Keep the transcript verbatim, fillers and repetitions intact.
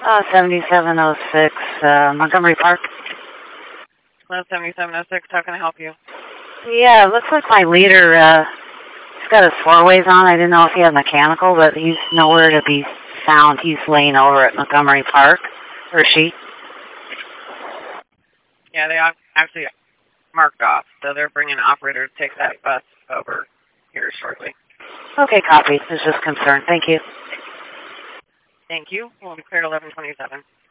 Uh, seventy-seven oh six, uh, Montgomery Park. one seventy-seven oh six, how can I help you? Yeah, it looks like my leader, uh, he's got his four-ways on. I didn't know if he had mechanical, but he's nowhere to be found. He's laying over at Montgomery Park, or she. Yeah, they are actually marked off, so they're bringing an operator to take that bus over here shortly. Okay, copy. It's just concerned. Thank you. Thank you. We'll be cleared eleven twenty-seven.